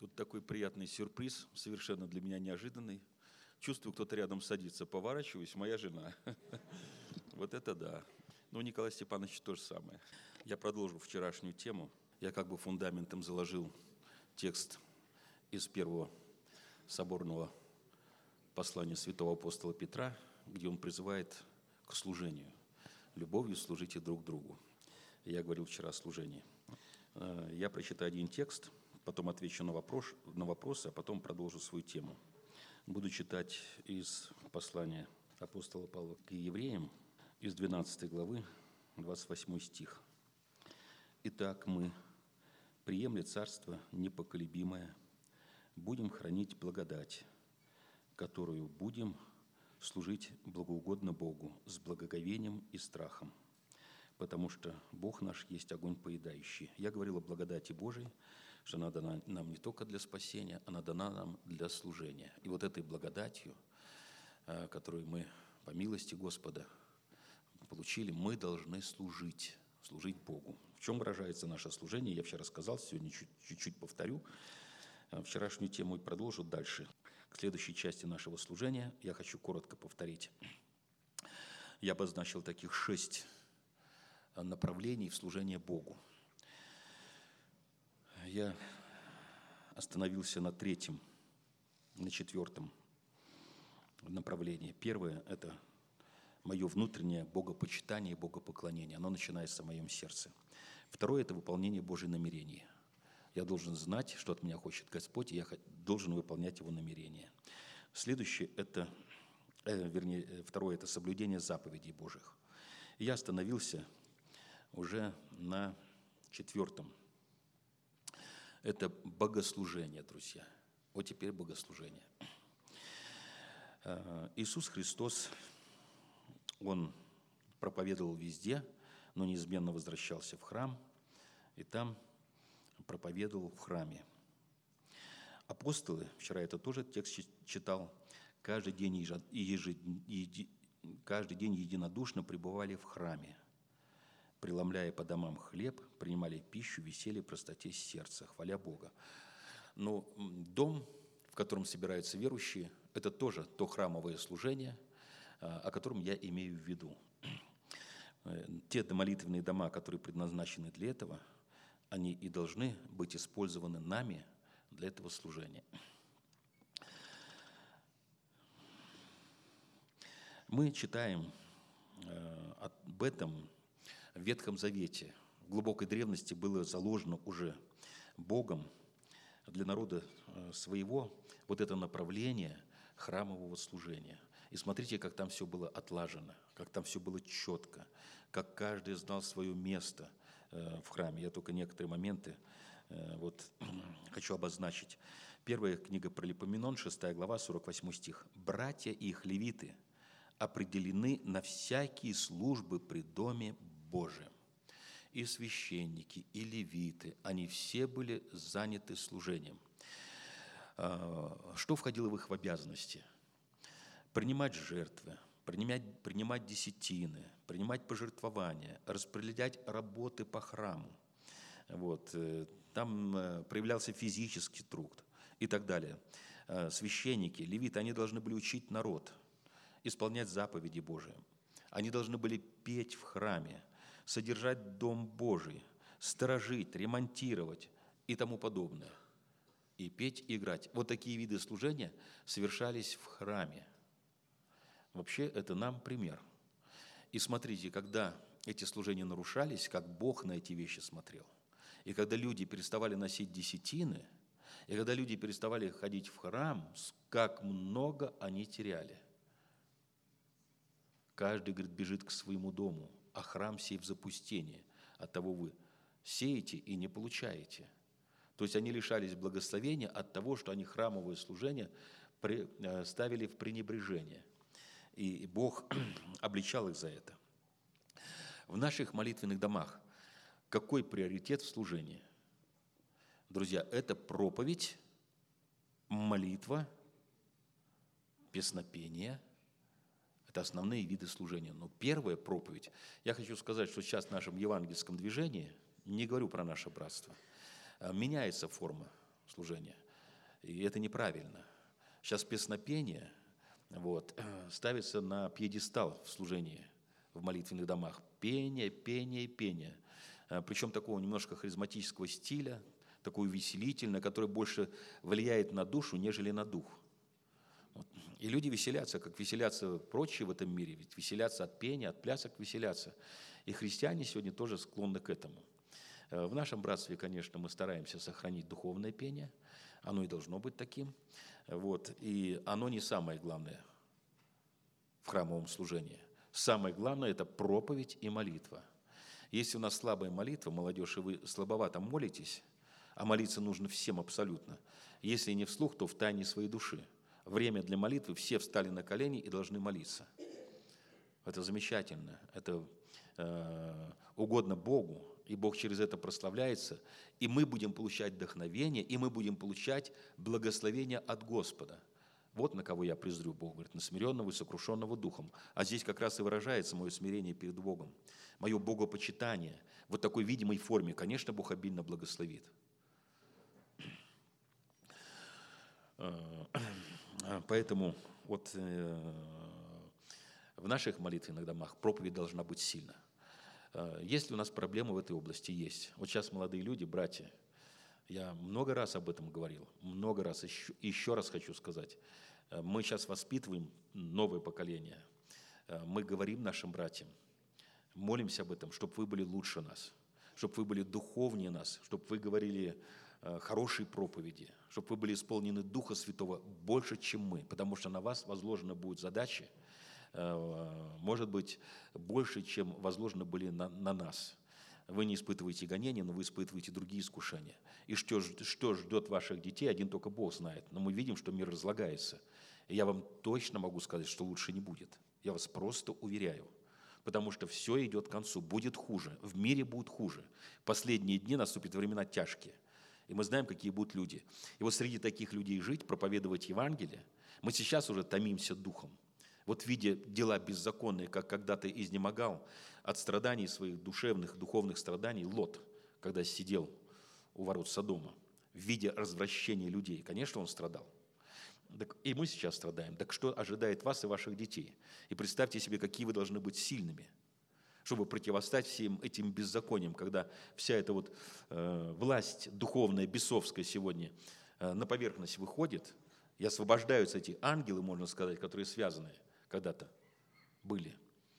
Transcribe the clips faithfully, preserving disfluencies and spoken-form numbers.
Тут такой приятный сюрприз, совершенно для меня неожиданный. Чувствую, кто-то рядом садится, поворачиваюсь, моя жена. Вот это да. Ну, Николай Степанович то же самое. Я продолжу вчерашнюю тему. Я как бы фундаментом заложил текст из первого соборного послания святого апостола Петра, где он призывает к служению. Любовью служите друг другу. Я говорил вчера о служении. Я прочитаю один текст, потом отвечу на, вопрос, на вопросы, а потом продолжу свою тему. Буду читать из послания апостола Павла к евреям, из двенадцатой главы, двадцать восьмой стих. «Итак, мы, приемля царство непоколебимое, будем хранить благодать, которую будем служить благоугодно Богу с благоговением и страхом, потому что Бог наш есть огонь поедающий». Я говорил о благодати Божией, что она дана нам не только для спасения, она дана нам для служения. И вот этой благодатью, которую мы по милости Господа получили, мы должны служить, служить Богу. В чем выражается наше служение? Я вчера сказал, сегодня чуть-чуть повторю. Вчерашнюю тему и продолжу дальше. К следующей части нашего служения я хочу коротко повторить. Я обозначил таких шесть направлений в служение Богу. Я остановился на третьем, на четвертом направлении. Первое – это мое внутреннее богопочитание и богопоклонение. Оно начинается в моем сердце. Второе – это выполнение Божьих намерений. Я должен знать, что от меня хочет Господь, и я должен выполнять Его намерения. Следующее – это, э, вернее, второе – это соблюдение заповедей Божьих. И я остановился уже на четвертом. Это богослужение, друзья. Вот теперь богослужение. Иисус Христос, Он проповедовал везде, но неизменно возвращался в храм, и там проповедовал в храме. Апостолы, вчера это тоже текст читал, каждый день, ежед, ежед, еди, каждый день единодушно пребывали в храме, преломляя по домам хлеб, принимали пищу, веселье, простоте сердца, хваля Бога. Но дом, в котором собираются верующие, это тоже то храмовое служение, о котором я имею в виду. Те молитвенные дома, которые предназначены для этого, они и должны быть использованы нами для этого служения. Мы читаем об этом в Ветхом Завете. В глубокой древности было заложено уже Богом для народа своего вот это направление храмового служения. И смотрите, как там все было отлажено, как там все было четко, как каждый знал свое место в храме. Я только некоторые моменты вот хочу обозначить. Первая книга Паралипоменон, шестая глава, сорок восьмой стих. «Братья и их левиты определены на всякие службы при Доме Божием. И священники, и левиты, они все были заняты служением». Что входило в их обязанности? Принимать жертвы, принимать, принимать десятины, принимать пожертвования, распределять работы по храму. Вот. Там проявлялся физический труд и так далее. Священники, левиты, они должны были учить народ, исполнять заповеди Божии. Они должны были петь в храме, содержать Дом Божий, сторожить, ремонтировать и тому подобное. И петь, и играть. Вот такие виды служения совершались в храме. Вообще, это нам пример. И смотрите, когда эти служения нарушались, как Бог на эти вещи смотрел. И когда люди переставали носить десятины, и когда люди переставали ходить в храм, как много они теряли. Каждый, говорит, бежит к своему дому, а храм сей в запустении. Оттого вы сеете и не получаете. То есть они лишались благословения от того, что они храмовое служение ставили в пренебрежение. И Бог обличал их за это. В наших молитвенных домах какой приоритет в служении? Друзья, это проповедь, молитва, песнопение. Это основные виды служения. Но первая проповедь, я хочу сказать, что сейчас в нашем евангельском движении, не говорю про наше братство, меняется форма служения. И это неправильно. Сейчас песнопение вот, ставится на пьедестал в служении, в молитвенных домах. Пение, пение, пение. Причем такого немножко харизматического стиля, такое веселительное, которое больше влияет на душу, нежели на дух. Вот. И люди веселятся, как веселятся прочие в этом мире, ведь веселятся от пения, от плясок веселятся. И христиане сегодня тоже склонны к этому. В нашем братстве, конечно, мы стараемся сохранить духовное пение, оно и должно быть таким. Вот. И оно не самое главное в храмовом служении. Самое главное – это проповедь и молитва. Если у нас слабая молитва, молодежь, и вы слабовато молитесь, а молиться нужно всем абсолютно, если не вслух, то в тайне своей души. Время для молитвы, все встали на колени и должны молиться. Это замечательно, это э, угодно Богу, и Бог через это прославляется, и мы будем получать вдохновение, и мы будем получать благословение от Господа. Вот на кого я презрю, Бог говорит, на смиренного и сокрушенного духом. А здесь как раз и выражается мое смирение перед Богом, мое богопочитание. Вот такой видимой форме, конечно, Бог обильно благословит. Поэтому вот в наших молитвенных домах проповедь должна быть сильна. Есть ли у нас проблемы в этой области? Есть. Вот сейчас молодые люди, братья, я много раз об этом говорил, много раз, еще, еще раз хочу сказать. Мы сейчас воспитываем новое поколение. Мы говорим нашим братьям, молимся об этом, чтобы вы были лучше нас, чтобы вы были духовнее нас, чтобы вы говорили хорошие проповеди, чтобы вы были исполнены Духа Святого больше, чем мы, потому что на вас возложены будут задачи, может быть, больше, чем возложены были на, на нас. Вы не испытываете гонения, но вы испытываете другие искушения. И что, что ждет ваших детей, один только Бог знает. Но мы видим, что мир разлагается. И я вам точно могу сказать, что лучше не будет. Я вас просто уверяю. Потому что все идет к концу. Будет хуже. В мире будет хуже. В последние дни наступят времена тяжкие. И мы знаем, какие будут люди. И вот среди таких людей жить, проповедовать Евангелие, мы сейчас уже томимся духом. Вот видя дела беззаконные, как когда-то изнемогал от страданий своих душевных, духовных страданий Лот, когда сидел у ворот Содома, в виде развращения людей. Конечно, он страдал. Так и мы сейчас страдаем. Так что ожидает вас и ваших детей? И представьте себе, какие вы должны быть сильными, чтобы противостать всем этим беззакониям, когда вся эта вот э, власть духовная, бесовская сегодня э, на поверхность выходит, и освобождаются эти ангелы, можно сказать, которые связаны когда-то были.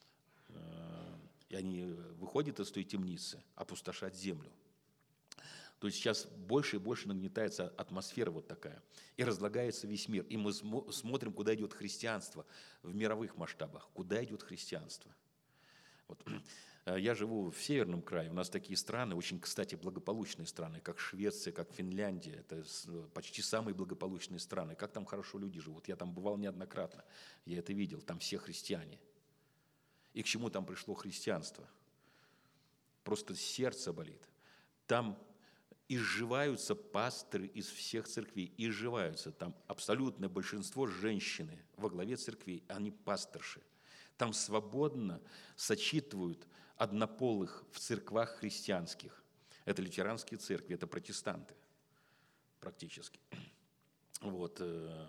И они выходят из той темницы опустошать землю. То есть сейчас больше и больше нагнетается атмосфера вот такая. И разлагается весь мир. И мы смотрим, куда идет христианство в мировых масштабах. Куда идет христианство. Вот. Я живу в Северном крае. У нас такие страны, очень, кстати, благополучные страны, как Швеция, как Финляндия. Это почти самые благополучные страны. Как там хорошо люди живут. Я там бывал неоднократно. Я это видел. Там все христиане. И к чему там пришло христианство? Просто сердце болит. Там изживаются пасторы из всех церквей. Изживаются. Там абсолютное большинство женщины во главе церквей. Они пасторши. Там свободно сочетывают однополых в церквах христианских. Это лютеранские церкви, это протестанты практически. Вот.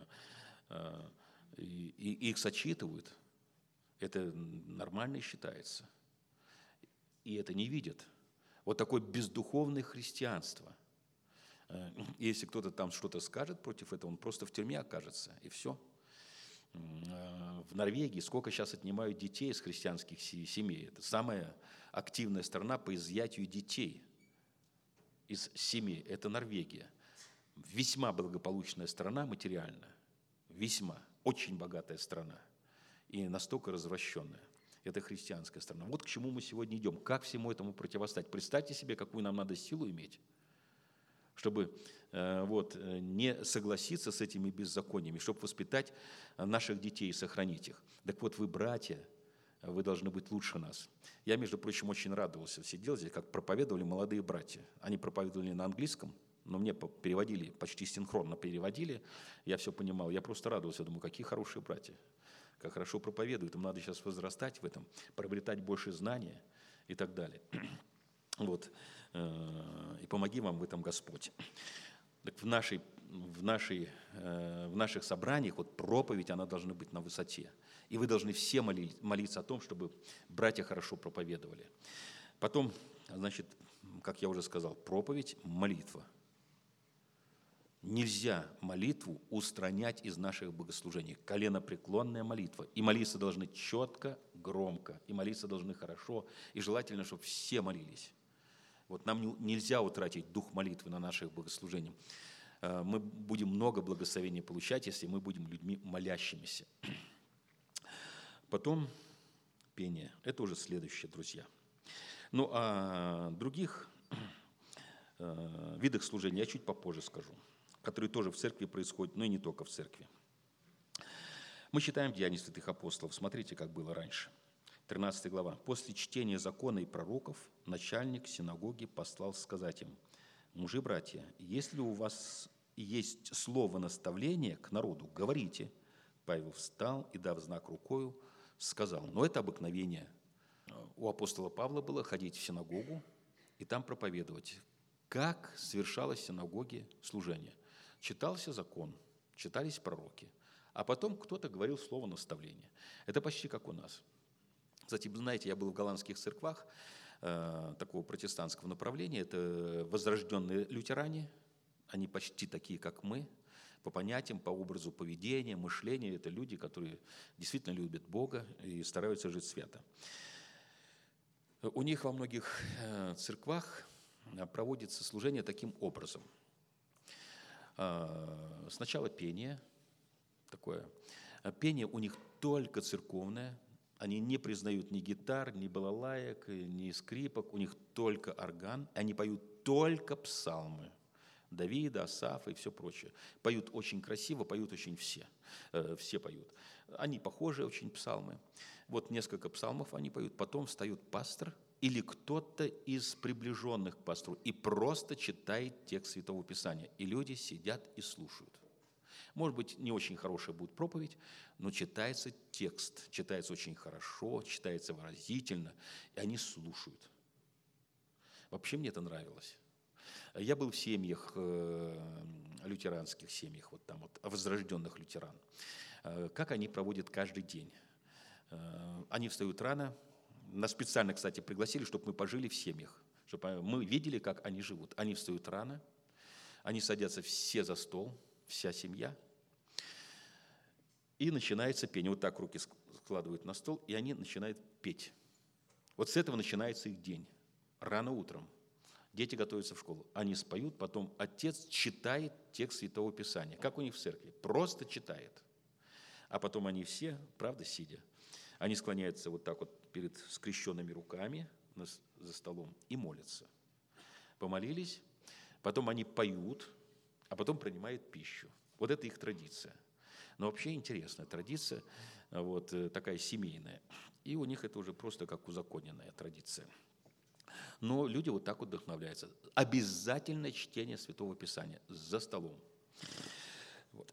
И их сочетывают. Это нормально считается. И это не видят. Вот такое бездуховное христианство. Если кто-то там что-то скажет против этого, он просто в тюрьме окажется, и все. В Норвегии сколько сейчас отнимают детей из христианских семей. Это самая активная страна по изъятию детей из семей. Это Норвегия. Весьма благополучная страна материально. Весьма. Очень богатая страна. И настолько развращенная. Это христианская страна. Вот к чему мы сегодня идем. Как всему этому противостать? Представьте себе, какую нам надо силу иметь, чтобы э, вот, не согласиться с этими беззакониями, чтобы воспитать наших детей и сохранить их. Так вот, вы, братья, вы должны быть лучше нас. Я, между прочим, очень радовался. Сидел здесь, как проповедовали молодые братья. Они проповедовали на английском, но мне переводили, почти синхронно переводили. Я все понимал. Я просто радовался. Думаю, какие хорошие братья. Как хорошо проповедуют. Им надо сейчас возрастать в этом, приобретать больше знания и так далее. Вот. И помоги вам в этом Господь. Так в, нашей, в, нашей, в наших собраниях вот проповедь, она должна быть на высоте. И вы должны все моли, молиться о том, чтобы братья хорошо проповедовали. Потом, значит, как я уже сказал, проповедь, молитва. Нельзя молитву устранять из наших богослужений. Коленопреклонная молитва. И молиться должны четко, громко. И молиться должны хорошо. И желательно, чтобы все молились. Вот нам нельзя утратить дух молитвы на наших богослужениях. Мы будем много благословений получать, если мы будем людьми молящимися. Потом пение. Это уже следующее, друзья. Ну, о других видах служения я чуть попозже скажу, которые тоже в церкви происходят, но и не только в церкви. Мы читаем Деяния святых апостолов. Смотрите, как было раньше. тринадцатая глава. «После чтения закона и пророков начальник синагоги послал сказать им: мужи, братья, если у вас есть слово наставления к народу, говорите». Павел встал и, дав знак рукою, сказал. Но это обыкновение у апостола Павла было ходить в синагогу и там проповедовать. Как совершалось в синагоге служение? Читался закон, читались пророки, а потом кто-то говорил слово наставления. Это почти как у нас. Кстати, вы знаете, я был в голландских церквах э, такого протестантского направления. Это возрожденные лютеране, они почти такие, как мы, по понятиям, по образу поведения, мышления. Это люди, которые действительно любят Бога и стараются жить свято. У них во многих э, церквах проводится служение таким образом. Э, сначала пение такое. Пение у них только церковное. Они не признают ни гитар, ни балалаек, ни скрипок. У них только орган. Они поют только псалмы. Давида, Асафа и все прочее. Поют очень красиво, поют очень все. Э, все поют. Они похожи очень псалмы. Вот несколько псалмов они поют. Потом встает пастор или кто-то из приближенных к пастору и просто читает текст Святого Писания. И люди сидят и слушают. Может быть, не очень хорошая будет проповедь, но читается текст, читается очень хорошо, читается выразительно, и они слушают. Вообще мне это нравилось. Я был в семьях, лютеранских семьях, вот там вот, возрожденных лютеран. Как они проводят каждый день? Они встают рано. Нас специально, кстати, пригласили, чтобы мы пожили в семьях, чтобы мы видели, как они живут. Они встают рано, они садятся все за стол, вся семья, и начинается пение. Вот так руки складывают на стол, и они начинают петь. Вот с этого начинается их день. Рано утром. Дети готовятся в школу. Они споют, потом отец читает текст Святого Писания. Как у них в церкви. Просто читает. А потом они все, правда, сидя, они склоняются вот так вот перед скрещенными руками за столом и молятся. Помолились, потом они поют, а потом принимают пищу. Вот это их традиция. Но вообще интересная традиция, вот такая семейная. И у них это уже просто как узаконенная традиция. Но люди вот так вот вдохновляются. Обязательное чтение Святого Писания за столом. Вот.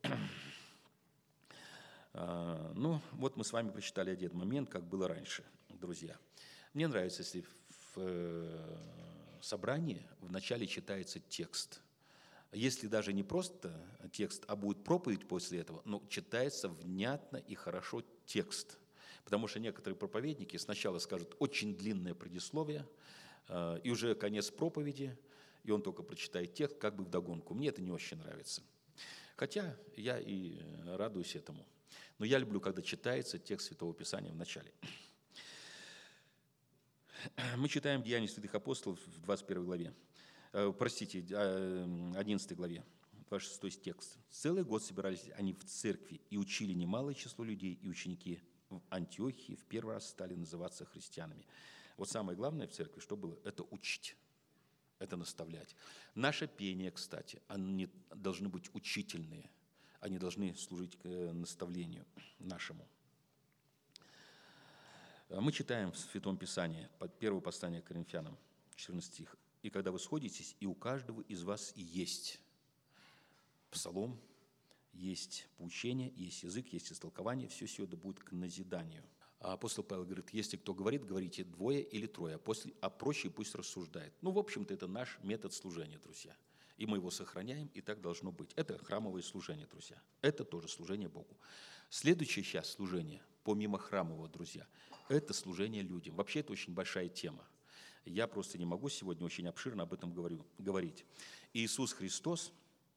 Ну, вот мы с вами прочитали один момент, как было раньше, друзья. Мне нравится, если в собрании вначале читается текст. Если даже не просто текст, а будет проповедь после этого, но читается внятно и хорошо текст. Потому что некоторые проповедники сначала скажут очень длинное предисловие, и уже конец проповеди, и он только прочитает текст, как бы вдогонку. Мне это не очень нравится. Хотя я и радуюсь этому. Но я люблю, когда читается текст Святого Писания в начале. Мы читаем Деяния святых апостолов в двадцать первой главе. Простите, одиннадцатой главе, двадцать шестой текст. «Целый год собирались они в церкви и учили немалое число людей, и ученики в Антиохии в первый раз стали называться христианами». Вот самое главное в церкви, что было, это учить, это наставлять. Наше пение, кстати, они должны быть учительные, они должны служить наставлению нашему. Мы читаем в Святом Писании, под первое послание к Коринфянам, четырнадцатый стих. «И когда вы сходитесь, и у каждого из вас есть псалом, есть поучение, есть язык, есть истолкование, все это будет к назиданию». А апостол Павел говорит, если кто говорит, говорите двое или трое, а, после, а прочие пусть рассуждает. Ну, в общем-то, это наш метод служения, друзья. И мы его сохраняем, и так должно быть. Это храмовое служение, друзья. Это тоже служение Богу. Следующее сейчас служение, помимо храмового, друзья, это служение людям. Вообще это очень большая тема. Я просто не могу сегодня очень обширно об этом говорю, говорить. Иисус Христос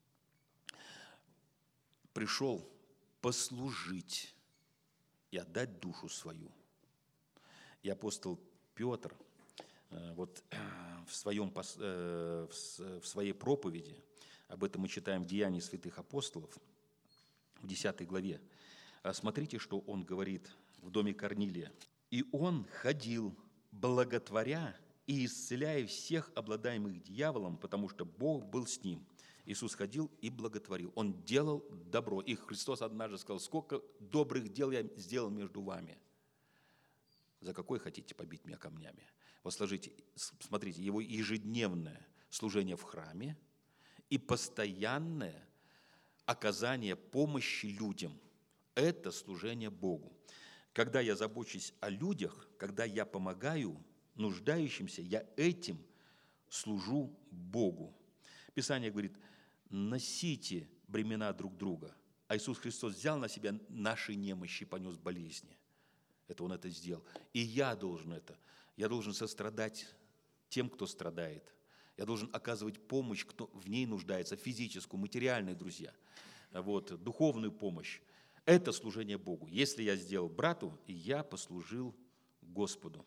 пришел послужить и отдать душу свою. И апостол Петр вот в, своем, в своей проповеди, об этом мы читаем в Деянии святых апостолов, в десятой главе, смотрите, что он говорит в доме Корнилия. «И он ходил, благотворя и исцеляя всех обладаемых дьяволом, потому что Бог был с ним». Иисус ходил и благотворил. Он делал добро. И Христос однажды сказал: «Сколько добрых дел я сделал между вами. За какое хотите побить меня камнями?» Вот сложите, смотрите, его ежедневное служение в храме и постоянное оказание помощи людям – это служение Богу. Когда я забочусь о людях, когда я помогаю нуждающимся, я этим служу Богу. Писание говорит: носите бремена друг друга. А Иисус Христос взял на себя наши немощи, понес болезни. Это Он это сделал. И я должен это. Я должен сострадать тем, кто страдает. Я должен оказывать помощь, кто в ней нуждается, физическую, материальную, друзья. Вот, духовную помощь. Это служение Богу. Если я сделал брату, я послужил Господу.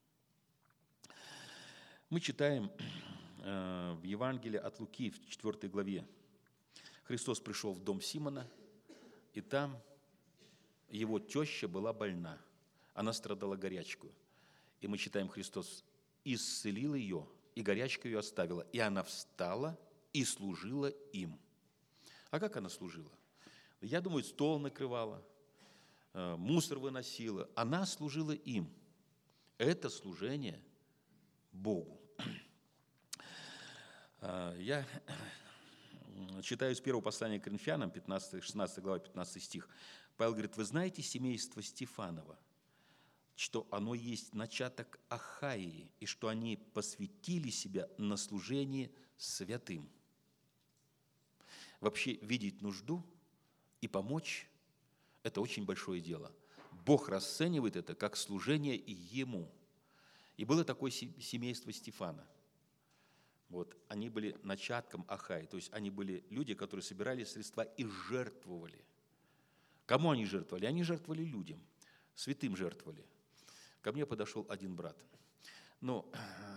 Мы читаем в Евангелии от Луки в четвёртой главе. Христос пришел в дом Симона, и там его теща была больна. Она страдала горячкой. И мы читаем, Христос исцелил ее, и горячка ее оставила. И она встала и служила им. А как она служила? Я думаю, стол накрывала, мусор выносила. Она служила им. Это служение Богу. Я читаю из первого послания к Коринфянам, пятнадцатая, шестнадцатая глава, пятнадцатый стих. Павел говорит: «Вы знаете семейство Стефанова, что оно есть начаток Ахаии, и что они посвятили себя на служение святым». Вообще видеть нужду и помочь – это очень большое дело. Бог расценивает это как служение Ему. И было такое семейство Стефана. Вот, они были начатком Ахаи, то есть они были люди, которые собирали средства и жертвовали. Кому они жертвовали? Они жертвовали людям, святым жертвовали. Ко мне подошел один брат. Ну,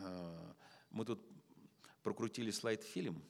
мы тут прокрутили слайд-фильм,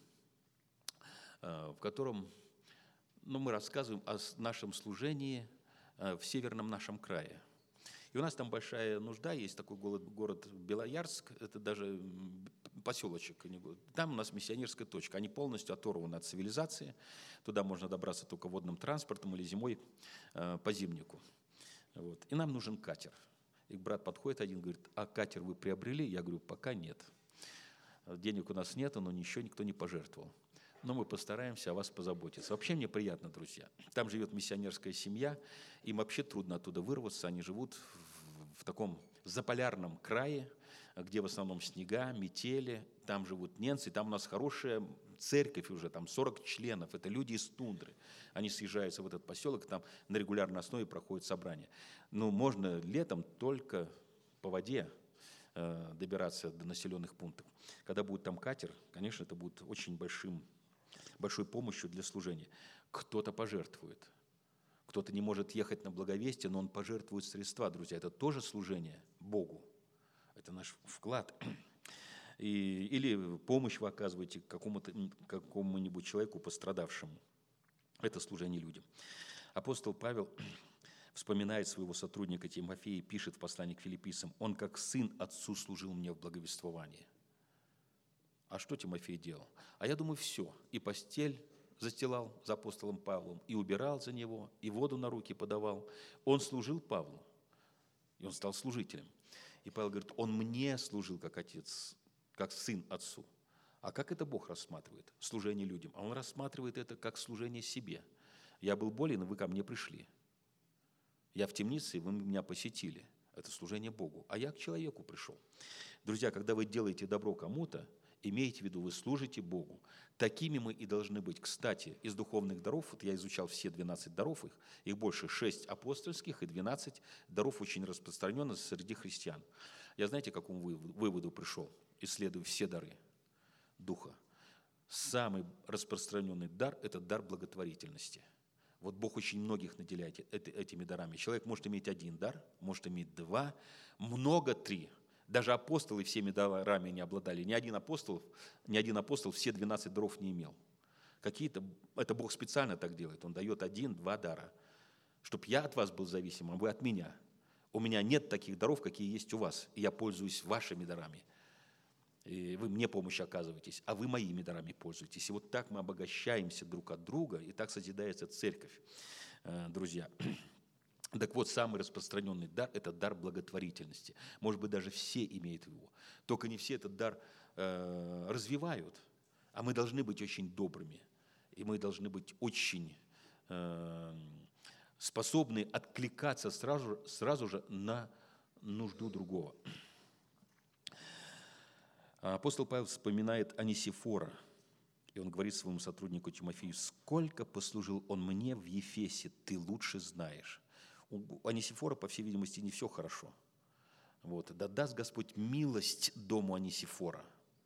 в котором ну, мы рассказываем о нашем служении в северном нашем крае. И у нас там большая нужда, есть такой город, город Белоярск, это даже поселочек. Там у нас миссионерская точка, они полностью оторваны от цивилизации, туда можно добраться только водным транспортом или зимой по зимнику. Вот. И нам нужен катер. И брат подходит один, говорит: «А катер вы приобрели?» Я говорю: «Пока нет. Денег у нас нет, но ничего никто не пожертвовал. Но мы постараемся о вас позаботиться». Вообще мне приятно, друзья. Там живет миссионерская семья, им вообще трудно оттуда вырваться. Они живут в, в таком заполярном крае, где в основном снега, метели. Там живут немцы, там у нас хорошая церковь уже, там сорок членов. Это люди из тундры. Они съезжаются в этот поселок, там на регулярной основе проходят собрания. Но можно летом только по воде э, добираться до населенных пунктов. Когда будет там катер, конечно, это будет очень большим большой помощью для служения. Кто-то пожертвует, кто-то не может ехать на благовестие, но он пожертвует средства, друзья. Это тоже служение Богу. Это наш вклад. И, или помощь вы оказываете какому-то, какому-нибудь человеку пострадавшему. Это служение людям. Апостол Павел вспоминает своего сотрудника Тимофея и пишет в послании к филиппийцам: «Он как сын отцу служил мне в благовествовании». А что Тимофей делал? А я думаю, все. И постель застилал за апостолом Павлом, и убирал за него, и воду на руки подавал. Он служил Павлу, и он стал служителем. И Павел говорит: он мне служил как отец, как сын отцу. А как это Бог рассматривает? Служение людям. А Он рассматривает это как служение себе. Я был болен, и вы ко мне пришли. Я в темнице, и вы меня посетили. Это служение Богу. А я к человеку пришел. Друзья, когда вы делаете добро кому-то, Имейте в виду, вы служите Богу. Такими мы и должны быть. Кстати, из духовных даров, вот я изучал все двенадцать даров, их, их больше шесть апостольских и двенадцать даров очень распространенно среди христиан. Я знаете, к какому выводу пришел, исследуя все дары Духа? Самый распространенный дар – это дар благотворительности. Вот Бог очень многих наделяет этими дарами. Человек может иметь один дар, может иметь два, много три. Даже апостолы всеми дарами не обладали. Ни один апостол, ни один апостол все двенадцать даров не имел. Какие-то, это Бог специально так делает. Он дает один-два дара. Чтоб я от вас был зависим, а вы от меня. У меня нет таких даров, какие есть у вас. И я пользуюсь вашими дарами. И вы мне помощь оказываетесь, а вы моими дарами пользуетесь. И вот так мы обогащаемся друг от друга, и так созидается церковь, друзья. Так вот, самый распространенный дар – это дар благотворительности. Может быть, даже все имеют его. Только не все этот дар э, развивают. А мы должны быть очень добрыми. И мы должны быть очень э, способны откликаться сразу, сразу же на нужду другого. Апостол Павел вспоминает Онисифора. И он говорит своему сотруднику Тимофею: «Сколько послужил он мне в Ефесе, ты лучше знаешь». У Онисифора, по всей видимости, не все хорошо. Вот. Да даст Господь милость дому Онисифора.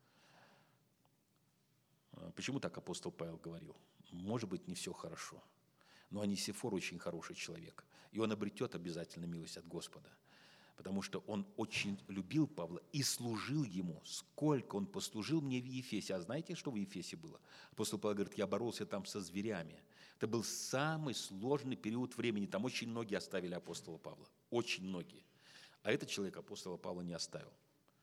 Почему так апостол Павел говорил? Может быть, не все хорошо. Но Онисифор очень хороший человек. И он обретет обязательно милость от Господа. Потому что он очень любил Павла и служил ему. Сколько он послужил мне в Ефесе. А знаете, что в Ефесе было? Апостол Павел говорит: я боролся там со зверями. Это был самый сложный период времени. Там очень многие оставили апостола Павла. Очень многие. А этот человек апостола Павла не оставил.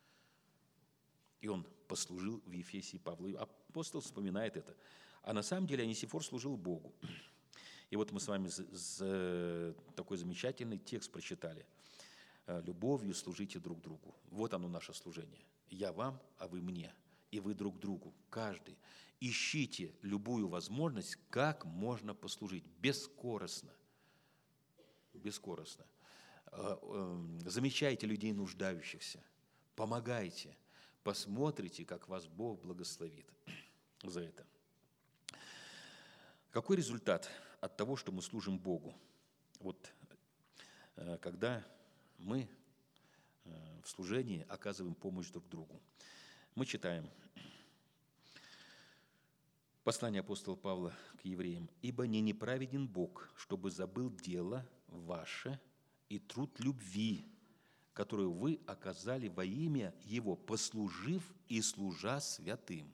И он послужил в Ефесе и Павлу. И апостол вспоминает это. А на самом деле Онисифор служил Богу. И вот мы с вами такой замечательный текст прочитали. «Любовью служите друг другу». Вот оно наше служение. Я вам, а вы мне. И вы друг другу. Каждый. Ищите любую возможность, как можно послужить. Бескорыстно. Бескорыстно. Замечайте людей нуждающихся. Помогайте. Посмотрите, как вас Бог благословит за это. Какой результат от того, что мы служим Богу? Вот когда мы в служении оказываем помощь друг другу. Мы читаем послание апостола Павла к евреям. «Ибо не неправеден Бог, чтобы забыл дело ваше и труд любви, которую вы оказали во имя Его, послужив и служа святым».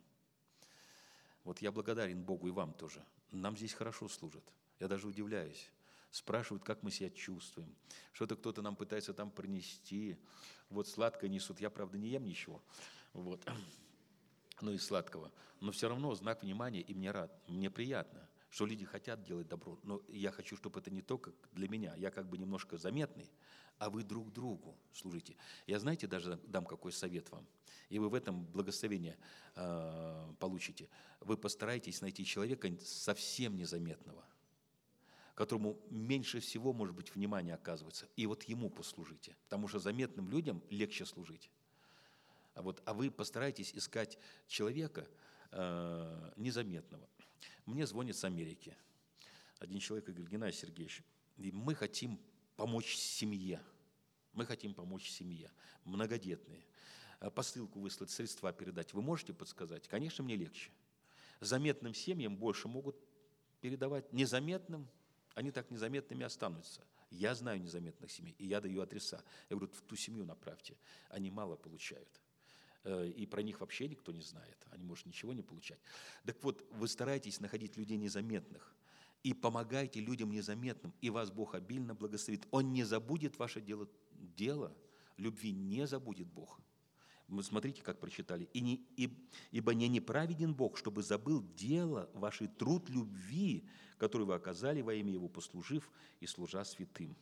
Вот я благодарен Богу и вам тоже. Нам здесь хорошо служат. Я даже удивляюсь. Спрашивают, как мы себя чувствуем. Что-то кто-то нам пытается там принести. Вот сладкое несут. Я, правда, не ем ничего. Вот. Ну и сладкого. Но все равно знак внимания, и мне рад. Мне приятно, что люди хотят делать добро. Но я хочу, чтобы это не только для меня. Я как бы немножко заметный, а вы друг другу служите. Я, знаете, даже дам какой совет вам. И вы в этом благословение э, получите. Вы постарайтесь найти человека совсем незаметного, которому меньше всего, может быть, внимания оказывается. И вот ему послужите. Потому что заметным людям легче служить. А, вот, а вы постарайтесь искать человека э, незаметного. Мне звонит с Америки один человек и говорит: Геннадий Сергеевич, мы хотим помочь семье. Мы хотим помочь семье. Многодетные. Посылку выслать, средства передать. Вы можете подсказать? Конечно, мне легче. Заметным семьям больше могут передавать. Незаметным они так незаметными останутся. Я знаю незаметных семей, и я даю адреса. Я говорю: в ту семью направьте. Они мало получают. И про них вообще никто не знает. Они, может, ничего не получать. Так вот, вы стараетесь находить людей незаметных. И помогайте людям незаметным, и вас Бог обильно благословит. Он не забудет ваше дело. Дело любви не забудет Бог. Вы смотрите, как прочитали. И не, и, «Ибо не неправеден Бог, чтобы забыл дело вашей труд любви, который вы оказали во имя Его, послужив и служа святым».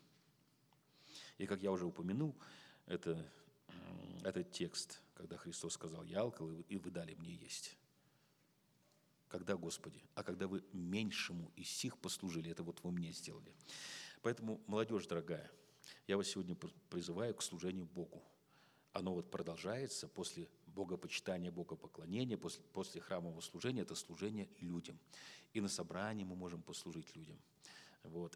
И, как я уже упомянул, это, этот текст, когда Христос сказал: «Я алкал, и вы дали мне есть». Когда, Господи? А когда вы меньшему из сих послужили, это вот вы мне сделали. Поэтому, молодежь дорогая, я вас сегодня призываю к служению Богу. Оно вот продолжается после богопочитание, богопоклонение после, после храмового служения – это служение людям. И на собрании мы можем послужить людям. Вот.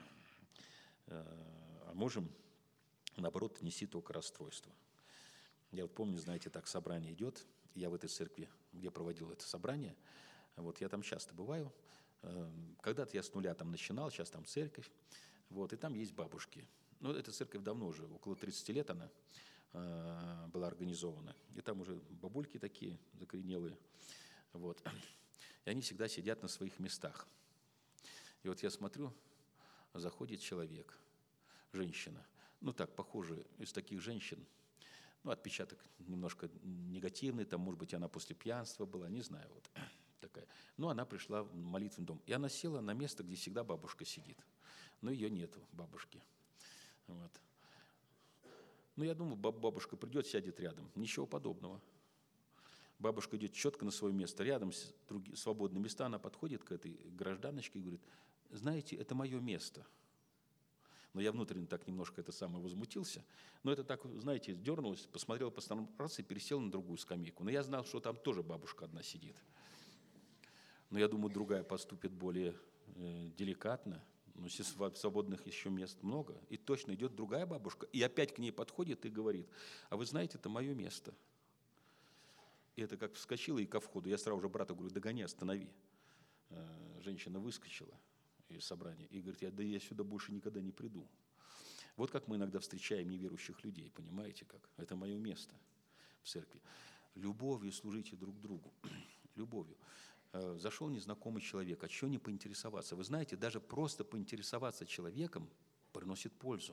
А можем, наоборот, нести только расстройство. Я вот помню, знаете, так собрание идет. Я в этой церкви, где проводил это собрание, вот я там часто бываю. Когда-то я с нуля там начинал, сейчас там церковь. Вот, и там есть бабушки. Ну, эта церковь давно уже, около тридцати лет она э, была организована. И там уже бабульки такие закоренелые. Вот. И они всегда сидят на своих местах. И вот я смотрю, заходит человек, женщина. Ну так, похоже, из таких женщин, ну, отпечаток немножко негативный, там, может быть, она после пьянства была, не знаю, вот такая. Но она пришла в молитвенный дом. И она села на место, где всегда бабушка сидит. Но ее нету, бабушки. Вот. Ну, я думаю, бабушка придет, сядет рядом. Ничего подобного. Бабушка идет четко на свое место. Рядом с другие свободные места, она подходит к этой гражданочке и говорит: знаете, это мое место. Но я внутренне так немножко это самое возмутился. Но это так, знаете, дернулось, посмотрел по сторонам, раз и пересел на другую скамейку. Но я знал, что там тоже бабушка одна сидит. Но я думаю, другая поступит более э, деликатно. Но если свободных еще мест много, и точно идет другая бабушка, и опять к ней подходит и говорит: а вы знаете, это мое место. И это как вскочило и ко входу. Я сразу же брату говорю: догони, останови. Э, женщина выскочила из собрания и говорит: я, да я сюда больше никогда не приду. Вот как мы иногда встречаем неверующих людей, понимаете как? Это мое место в церкви. Любовью служите друг другу. Любовью. Зашел незнакомый человек, а чего не поинтересоваться? Вы знаете, даже просто поинтересоваться человеком приносит пользу.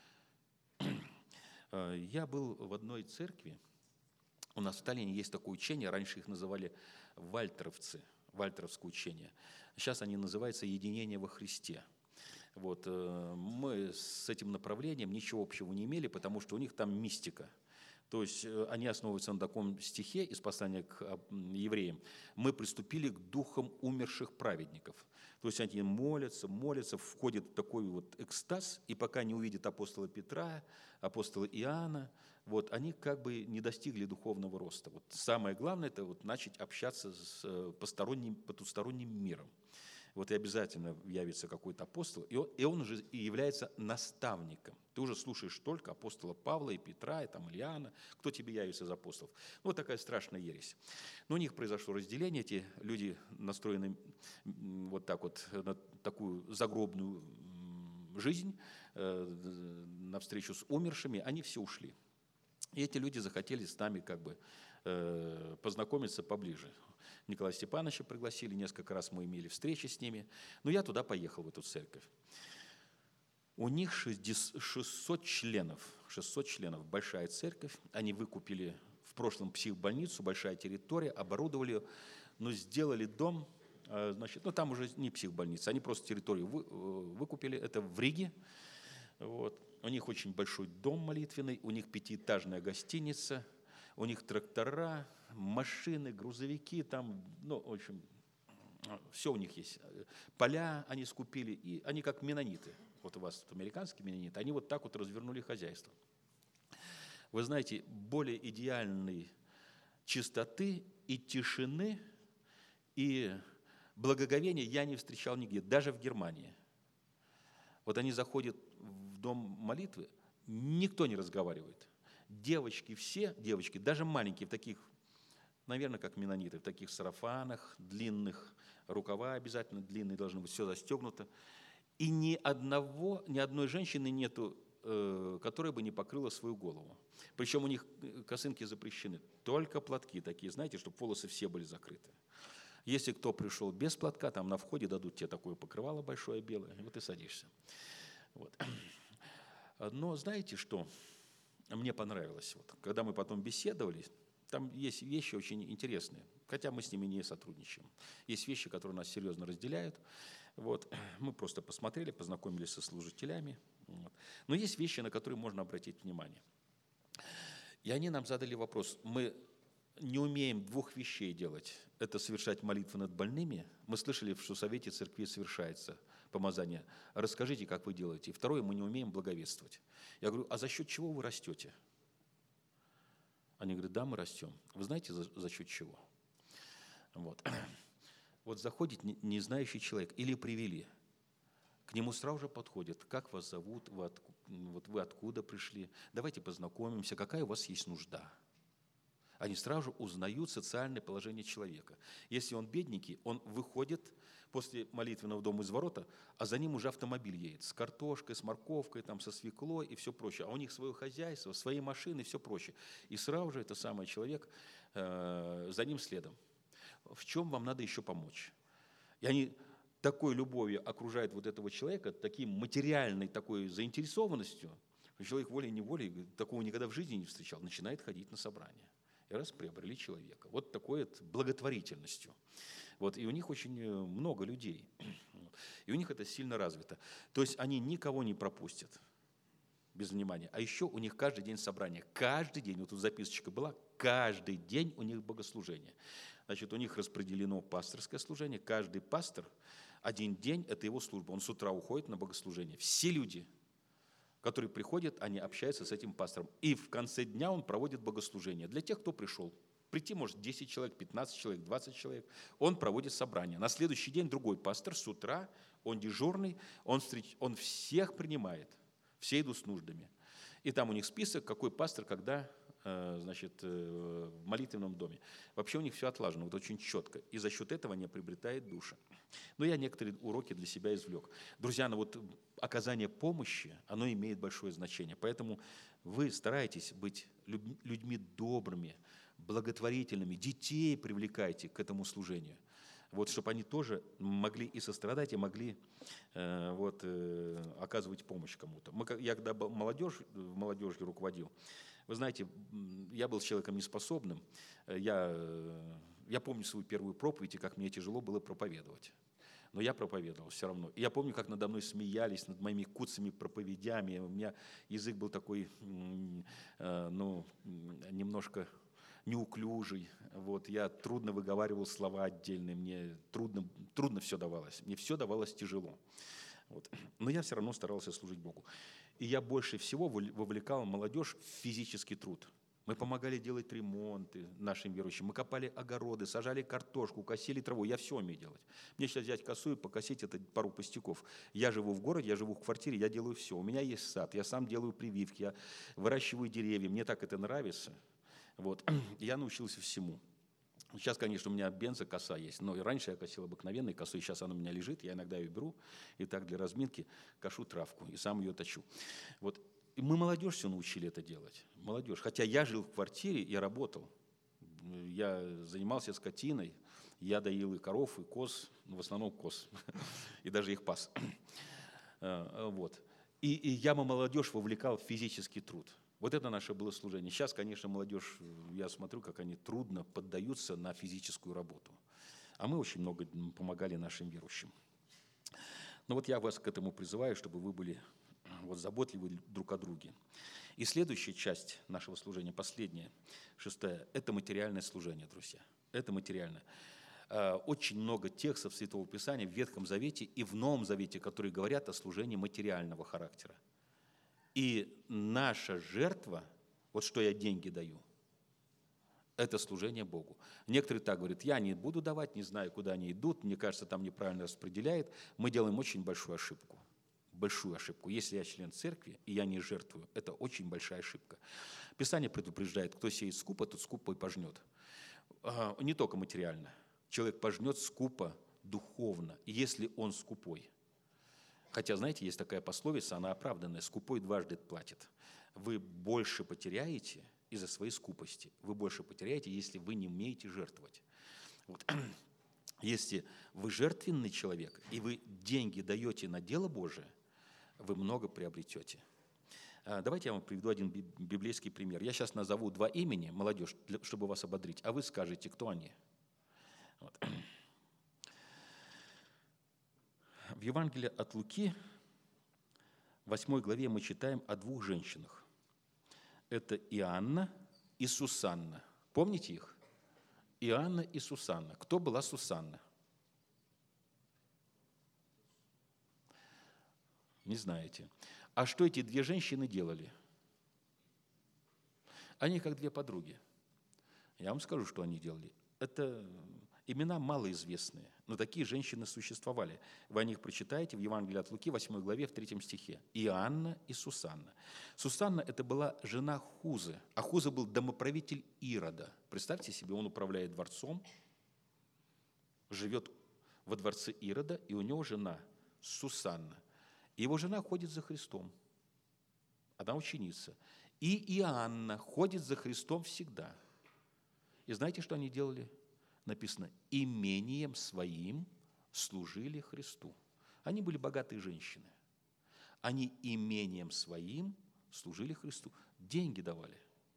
Я был в одной церкви, у нас в Таллине есть такое учение, раньше их называли вальтеровцы, вальтеровское учение. Сейчас они называются «Единение во Христе». Вот, мы с этим направлением ничего общего не имели, потому что у них там мистика. То есть они основываются на таком стихе из послания к евреям. Мы приступили к духам умерших праведников. То есть они молятся, молятся, входят в такой вот экстаз, и пока не увидят апостола Петра, апостола Иоанна, вот, они как бы не достигли духовного роста. Вот самое главное – это вот начать общаться с посторонним, потусторонним миром. Вот и обязательно явится какой-то апостол, и он, и он уже и является наставником. Ты уже слушаешь только апостола Павла и Петра, и там Ильяна, кто тебе явится из апостолов. Ну, вот такая страшная ересь. Но у них произошло разделение, эти люди настроены вот так вот на такую загробную жизнь, э, навстречу с умершими, они все ушли. И эти люди захотели с нами как бы э, познакомиться поближе. Николая Степановича пригласили, несколько раз мы имели встречи с ними. Но я туда поехал, в эту церковь. У них шестьсот членов, шестьсот членов, большая церковь. Они выкупили в прошлом психбольницу, большая территория, оборудовали ее, но сделали дом, значит, ну там уже не психбольница, они просто территорию вы, выкупили, это в Риге. Вот. У них очень большой дом молитвенный, у них пятиэтажная гостиница, у них трактора, машины, грузовики, там, ну, в общем, все у них есть. Поля они скупили, и они как меннониты. Вот у вас американские меннониты, они вот так вот развернули хозяйство. Вы знаете, более идеальной чистоты и тишины, и благоговения я не встречал нигде, даже в Германии. Вот они заходят в дом молитвы, никто не разговаривает. Девочки все, девочки, даже маленькие, в таких, наверное, как меннониты, в таких сарафанах длинных, рукава обязательно длинные должны быть, все застегнуто. И ни одного, ни одной женщины нету, э, которая бы не покрыла свою голову. Причем у них косынки запрещены, только платки такие, знаете, чтобы волосы все были закрыты. Если кто пришел без платка, там на входе дадут тебе такое покрывало большое белое, и вот ты садишься. Вот. Но знаете что? Мне понравилось. Вот, когда мы потом беседовали, там есть вещи очень интересные, хотя мы с ними не сотрудничаем. Есть вещи, которые нас серьезно разделяют. Вот. Мы просто посмотрели, познакомились со служителями. Вот. Но есть вещи, на которые можно обратить внимание. И они нам задали вопрос. Мы не умеем двух вещей делать. Это совершать молитвы над больными. Мы слышали, что в Совете Церкви совершается помазание. Расскажите, как вы делаете. И второе, мы не умеем благовествовать. Я говорю, а за счет чего вы растете? Они говорят, да, мы растем. Вы знаете, за, за счет чего? Вот. Вот заходит не, не знающий человек или привели. К нему сразу же подходят. Как вас зовут? Вы, от, вот вы откуда пришли? Давайте познакомимся. Какая у вас есть нужда? Они сразу же узнают социальное положение человека. Если он бедненький, он выходит после молитвенного дома из ворота, а за ним уже автомобиль едет с картошкой, с морковкой, там, со свеклой и все прочее. А у них свое хозяйство, свои машины и все прочее. И сразу же это самый человек э, за ним следом. В чем вам надо еще помочь? И они такой любовью окружают вот этого человека, таким материальной такой заинтересованностью, что человек волей-неволей, такого никогда в жизни не встречал, начинает ходить на собрания. И раз приобрели человека. Вот такой вот благотворительностью. Вот, и у них очень много людей. И у них это сильно развито. То есть они никого не пропустят без внимания. А еще у них каждый день собрания. Каждый день, вот тут записочка была, каждый день у них богослужение. Значит, у них распределено пасторское служение. Каждый пастор, один день – это его служба. Он с утра уходит на богослужение. Все люди, которые приходят, они общаются с этим пастором. И в конце дня он проводит богослужение. Для тех, кто пришел. Прийти может десять человек, пятнадцать человек, двадцать человек. Он проводит собрание. На следующий день другой пастор с утра, он дежурный, он, встреч... он всех принимает. Все идут с нуждами. И там у них список, какой пастор, когда, значит, в молитвенном доме. Вообще у них все отлажено, вот очень четко. И за счет этого они приобретают души. Но я некоторые уроки для себя извлек. Друзья, ну вот оказание помощи, оно имеет большое значение. Поэтому вы стараетесь быть людьми добрыми, благотворительными. Детей привлекайте к этому служению. Вот, чтобы они тоже могли и сострадать, и могли э, вот, э, оказывать помощь кому-то. Мы, я когда молодежь, в молодежи руководил, вы знаете, я был человеком неспособным. Я, я помню свою первую проповедь, и как мне тяжело было проповедовать. Но я проповедовал все равно. И я помню, как надо мной смеялись, над моими куцами проповедями. У меня язык был такой, э, ну, немножко неуклюжий, вот, я трудно выговаривал слова отдельные, мне трудно, трудно все давалось, мне все давалось тяжело. Вот. Но я все равно старался служить Богу. И я больше всего вовлекал молодежь в физический труд. Мы помогали делать ремонты нашим верующим, мы копали огороды, сажали картошку, косили траву, я все умею делать. Мне сейчас взять косу и покосить, это пару пустяков. Я живу в городе, я живу в квартире, я делаю все. У меня есть сад, я сам делаю прививки, я выращиваю деревья, мне так это нравится. Вот. Я научился всему. Сейчас, конечно, у меня бензокоса есть, но и раньше я косил обыкновенной косой, сейчас она у меня лежит, я иногда ее беру и так для разминки кошу травку и сам ее точу. Вот. И мы молодежь все научили это делать, молодежь. Хотя я жил в квартире, я работал, я занимался скотиной, я доил и коров, и коз, ну, в основном коз, и даже их пас. Вот. И, и я молодежь вовлекал в физический труд. Вот это наше было служение. Сейчас, конечно, молодежь, я смотрю, как они трудно поддаются на физическую работу. А мы очень много помогали нашим верующим. Но вот я вас к этому призываю, чтобы вы были вот заботливы друг о друге. И следующая часть нашего служения, последняя, шестая, это материальное служение, друзья. Это материальное. Очень много текстов Святого Писания в Ветхом Завете и в Новом Завете, которые говорят о служении материального характера. И наша жертва, вот что я деньги даю, это служение Богу. Некоторые так говорят, я не буду давать, не знаю, куда они идут, мне кажется, там неправильно распределяют. Мы делаем очень большую ошибку. Большую ошибку. Если я член церкви, и я не жертвую, это очень большая ошибка. Писание предупреждает, кто сеет скупо, тот скупо и пожнет. Не только материально. Человек пожнет скупо духовно, если он скупой. Хотя, знаете, есть такая пословица, она оправданная, скупой дважды платит. Вы больше потеряете из-за своей скупости, вы больше потеряете, если вы не умеете жертвовать. Вот. Если вы жертвенный человек, и вы деньги даете на дело Божие, вы много приобретете. Давайте я вам приведу один библейский пример. Я сейчас назову два имени, молодежь, чтобы вас ободрить, а вы скажете, кто они. Вот. В Евангелии от Луки, в восьмой главе, мы читаем о двух женщинах. Это Иоанна и Сусанна. Помните их? Иоанна и Сусанна. Кто была Сусанна? Не знаете. А что эти две женщины делали? Они как две подруги. Я вам скажу, что они делали. Это имена малоизвестные, но такие женщины существовали. Вы о них прочитаете в Евангелии от Луки, восьмой главе, в третьем стихе. Иоанна и Сусанна. Сусанна – это была жена Хузы, а Хуза был домоправитель Ирода. Представьте себе, он управляет дворцом, живет во дворце Ирода, и у него жена Сусанна. И его жена ходит за Христом. Она ученица. И Иоанна ходит за Христом всегда. И знаете, что они делали? Написано, имением своим служили Христу. Они были богатые женщины. Они имением своим служили Христу. Деньги давали.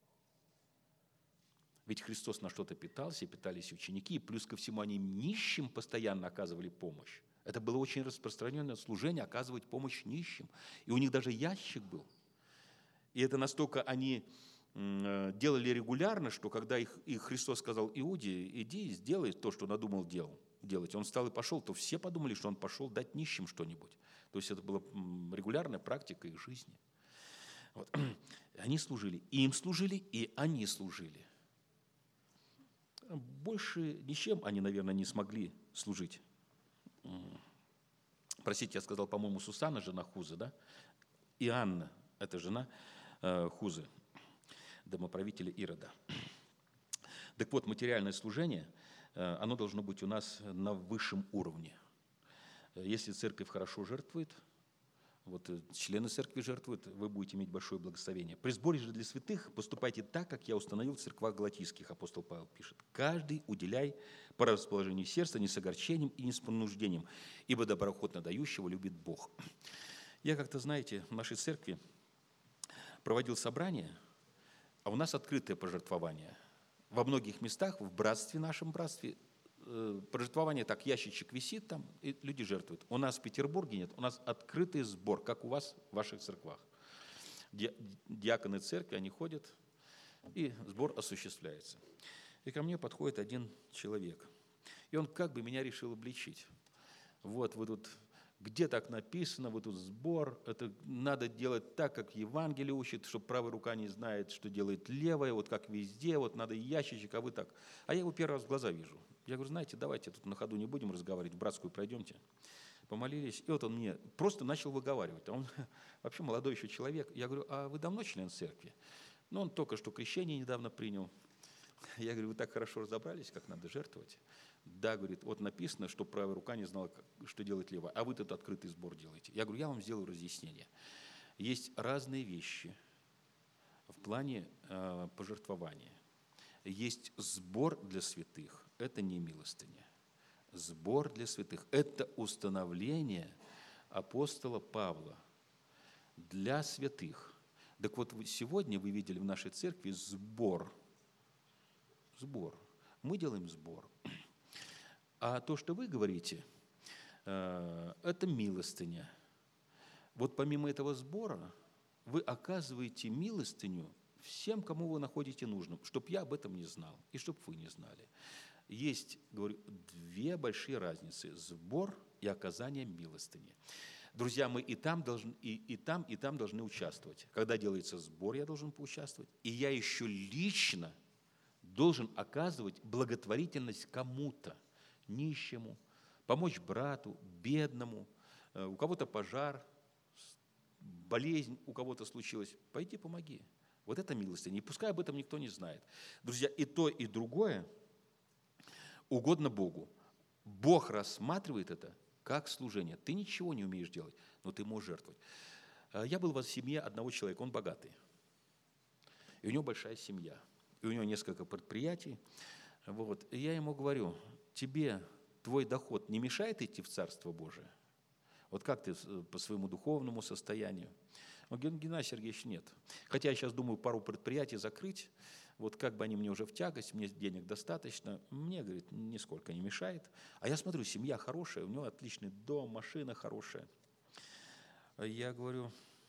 Ведь Христос на что-то питался, и питались ученики, и плюс ко всему они нищим постоянно оказывали помощь. Это было очень распространенное служение, оказывать помощь нищим. И у них даже ящик был. И это настолько они делали регулярно, что когда их, их Христос сказал Иуде, иди, сделай то, что надумал дел, делать, он встал и пошел, то все подумали, что он пошел дать нищим что-нибудь. То есть это была регулярная практика их жизни. Вот. Они служили, и им служили, и они служили. Больше ничем они, наверное, не смогли служить. Простите, я сказал, по-моему, Сусанна, жена Хузы, да? И Анна, это жена э, Хузы, домоправителя Ирода. Так вот, материальное служение, э, оно должно быть у нас на высшем уровне. Если церковь хорошо жертвует, вот члены церкви жертвуют, вы будете иметь большое благословение. При сборе же для святых поступайте так, как я установил в церквах галатийских, апостол Павел пишет. Каждый уделяй по расположению сердца, не с огорчением и не с понуждением, ибо доброохотно дающего любит Бог. Я как-то, знаете, в нашей церкви проводил собрание, а у нас открытое пожертвование. Во многих местах, в братстве, нашем братстве, пожертвование, так, ящичек висит там, и люди жертвуют. У нас в Петербурге нет, у нас открытый сбор, как у вас в ваших церквах. Диаконы церкви, они ходят, и сбор осуществляется. И ко мне подходит один человек, и он как бы меня решил обличить. Вот, вы тут, где так написано, вот тут сбор, это надо делать так, как Евангелие учит, чтобы правая рука не знает, что делает левая, вот как везде, вот надо ящичек, а вы так. А я его первый раз в глаза вижу. Я говорю, знаете, давайте тут на ходу не будем разговаривать, в братскую пройдемте. Помолились, и вот он мне просто начал выговаривать. А он вообще молодой еще человек. Я говорю, а вы давно член церкви? Ну, он только что крещение недавно принял. Я говорю, вы так хорошо разобрались, как надо жертвовать? Да, говорит, вот написано, что правая рука не знала, что делать левая, а вы тут открытый сбор делаете. Я говорю, я вам сделаю разъяснение. Есть разные вещи в плане э, пожертвования. Есть сбор для святых. Это не милостыня. Сбор для святых – это установление апостола Павла для святых. Так вот, сегодня вы видели в нашей церкви сбор. Сбор. Мы делаем сбор. А то, что вы говорите, это милостыня. Вот помимо этого сбора вы оказываете милостыню всем, кому вы находите нужным, чтобы я об этом не знал и чтобы вы не знали. Есть, говорю, две большие разницы – сбор и оказание милостыни. Друзья, мы и там, должны, и, и там, и там должны участвовать. Когда делается сбор, я должен поучаствовать. И я еще лично должен оказывать благотворительность кому-то, нищему, помочь брату, бедному, у кого-то пожар, болезнь у кого-то случилась. Пойди помоги. Вот это милостыня. И пускай об этом никто не знает. Друзья, и то, и другое угодно Богу. Бог рассматривает это как служение. Ты ничего не умеешь делать, но ты можешь жертвовать. Я был в семье одного человека, он богатый. И у него большая семья. И у него несколько предприятий. Вот. И я ему говорю, тебе твой доход не мешает идти в Царство Божие? Вот как ты по своему духовному состоянию? Он говорит, Геннадий Сергеевич, нет. Хотя я сейчас думаю пару предприятий закрыть, вот как бы они мне уже в тягость, мне денег достаточно, мне, говорит, нисколько не мешает. А я смотрю, семья хорошая, у него отличный дом, машина хорошая. Я говорю,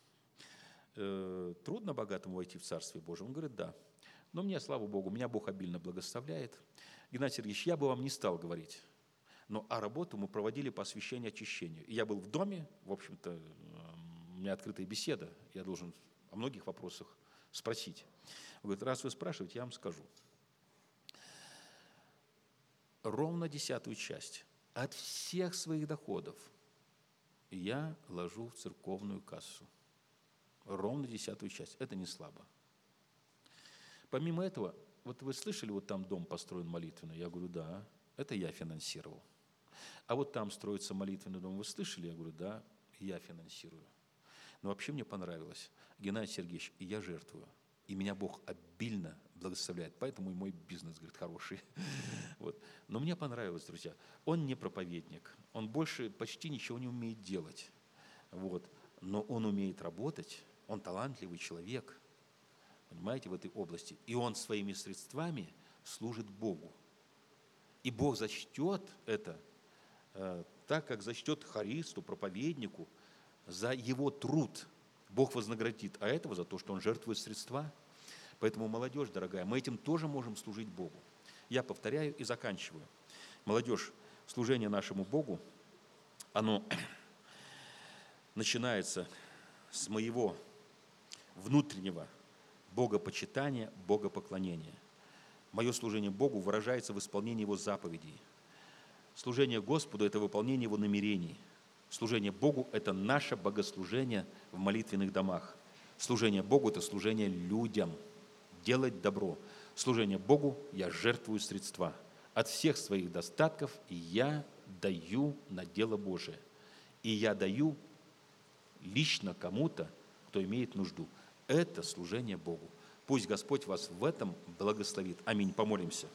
э, трудно богатому войти в Царствие Божие? Он говорит, да. Но мне, слава Богу, меня Бог обильно благословляет. Геннадий Сергеевич, я бы вам не стал говорить, но а работу мы проводили по освящению и очищению. И я был в доме, в общем-то, у меня открытая беседа, я должен о многих вопросах спросить. Он говорит, раз вы спрашиваете, я вам скажу. ровно десятую часть от всех своих доходов я ложу в церковную кассу. Ровно десятую часть. Это не слабо. Помимо этого, вот вы слышали, вот там дом построен молитвенный? Я говорю, да, это я финансировал. А вот там строится молитвенный дом, вы слышали? Я говорю, да, я финансирую. Но вообще мне понравилось. Геннадий Сергеевич, и я жертвую. И меня Бог обильно благословляет. Поэтому и мой бизнес, говорит, хороший. Вот. Но мне понравилось, друзья. Он не проповедник. Он больше почти ничего не умеет делать. Вот. Но он умеет работать. Он талантливый человек. Понимаете, в этой области. И он своими средствами служит Богу. И Бог зачтет это, э, так как зачтет хористу, проповеднику, за его труд. Бог вознаградит, а этого за то, что он жертвует средства. Поэтому, молодежь, дорогая, мы этим тоже можем служить Богу. Я повторяю и заканчиваю. Молодежь, служение нашему Богу, оно начинается с моего внутреннего богопочитания, богопоклонения. Мое служение Богу выражается в исполнении Его заповедей. Служение Господу – это выполнение Его намерений. Служение Богу – это наше богослужение в молитвенных домах. Служение Богу – это служение людям, делать добро. Служение Богу – я жертвую средства. От всех своих достатков я даю на дело Божие. И я даю лично кому-то, кто имеет нужду. Это служение Богу. Пусть Господь вас в этом благословит. Аминь. Помолимся.